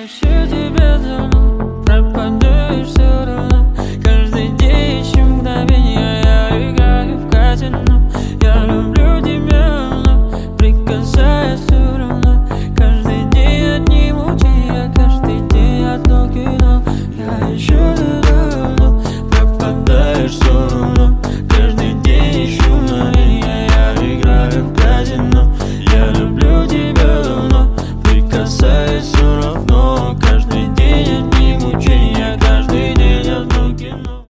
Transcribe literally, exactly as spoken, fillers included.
ищу тебя давно, пропадаешь все равно. Каждый день ищу мгновенья, я играю в казино. Я люблю тебя, но прикасаясь